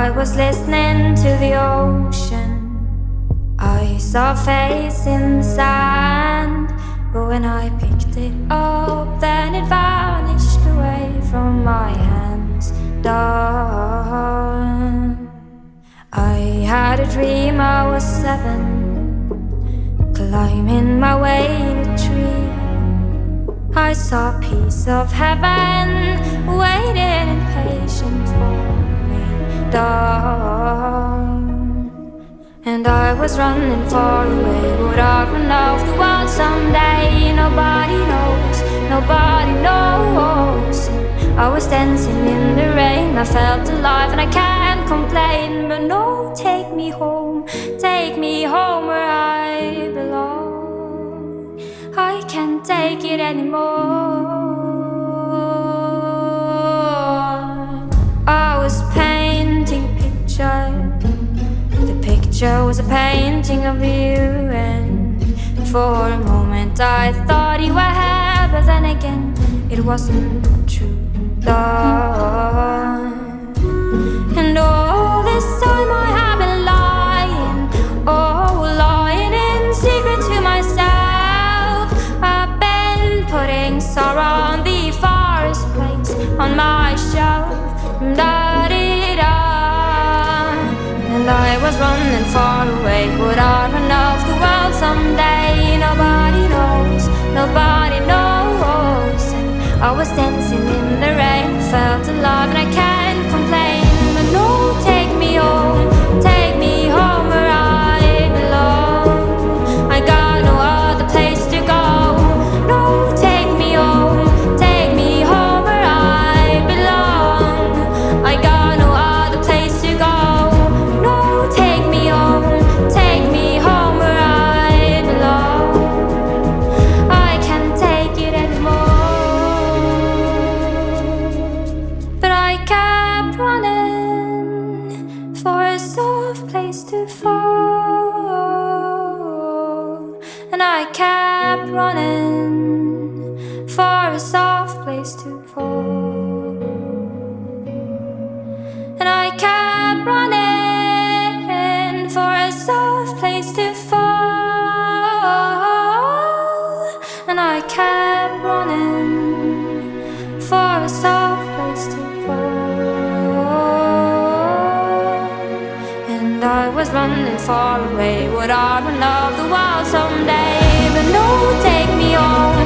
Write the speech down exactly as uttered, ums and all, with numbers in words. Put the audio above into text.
I was listening to the ocean. I saw a face in the sand, but when I picked it up, then it vanished away from my hands. Done. I had a dream I was seven, climbing my way in a tree. I saw a piece of heaven waiting impatient for me. Done. And I was running far away. Would I run off the world someday? Nobody knows, nobody knows. And I was dancing in the rain. I felt alive and I can't complain. But no, take me home, take me home where I belong. I can't take it anymore. I was painting a picture. The picture was a painting of you, and for a moment I thought you were here, but then again it wasn't true. Love. And all this time I have been lying, oh, lying in secret to myself. I've been putting sorrow on the forest place on my shelf. Da-dee-da. And I was running far away. Would I run off the world someday? Nobody knows, nobody knows. And I was dancing in the rain, felt alive and I can't complain. But no, take me home, take me home where I belong. I got no other place to go. No, take me home, take me home where I belong. I got no other place to go. No, take me home, take me home where I belong. I can't take it anymore. But I kept running for a soft place to fall. And I kept running for a soft place to fall. And I kept running for a soft place to fall. And I kept running for a soft place to fall. And I was running far away. Would I run off the world someday? But no, take me home,